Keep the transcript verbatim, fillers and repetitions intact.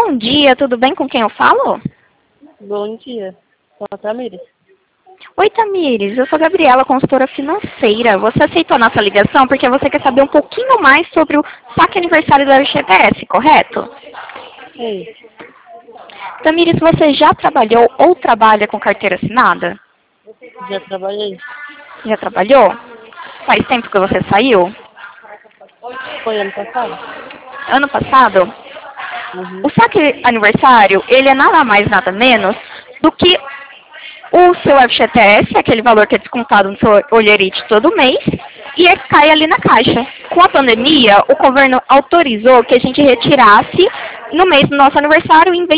Bom dia, tudo bem? Com quem eu falo? Bom dia, com a Tamires. Oi, Tamires, eu sou a Gabriela, consultora financeira. Você aceitou a nossa ligação porque você quer saber um pouquinho mais sobre o saque aniversário da F G T S, correto? Sim, Tamires, você já trabalhou ou trabalha com carteira assinada? já trabalhei. Já trabalhou? Faz tempo que você saiu? Foi ano passado? Ano passado? Uhum. O saque aniversário, ele é nada mais, nada menos do que o seu F G T S, aquele valor que é descontado no seu olherite todo mês, e é, cai ali na caixa. Com a pandemia, o governo autorizou que a gente retirasse no mês do nosso aniversário, em vez